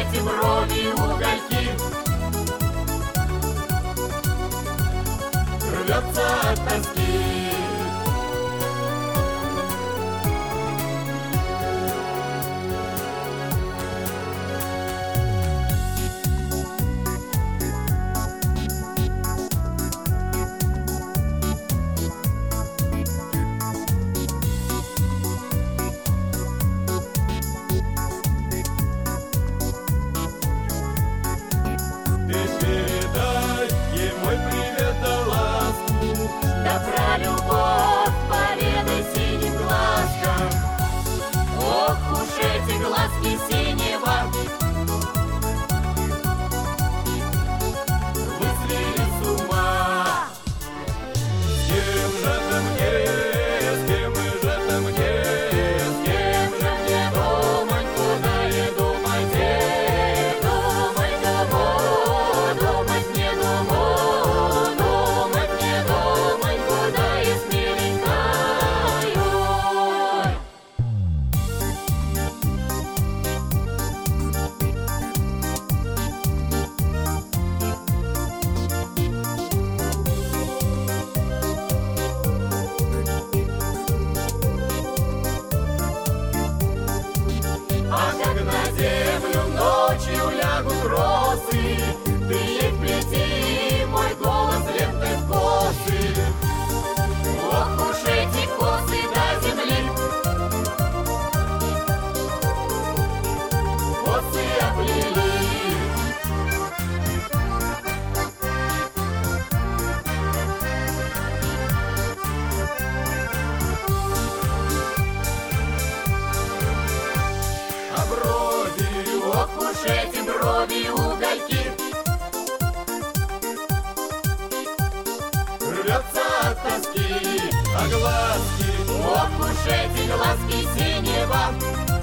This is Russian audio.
эти брови угольки, рвется от тоски. Да про любовь поведай синим глазкам. Ох уж эти глазки синего, вы свели с ума. С кем же ты мне, с кем же ты мне, С кем же мне думать, куда и думать, где? Думать кому, думать не думать, думать не думать, куда и смеленькою. А как на землю ночью лягут росы, ты ей вплети мой голос лентой в косы. Ох уж эти косы до земли, косы оплели. а брови, Ох уж эти брови угольки, рвется от тоски, а глазки ох уж эти глазки синего,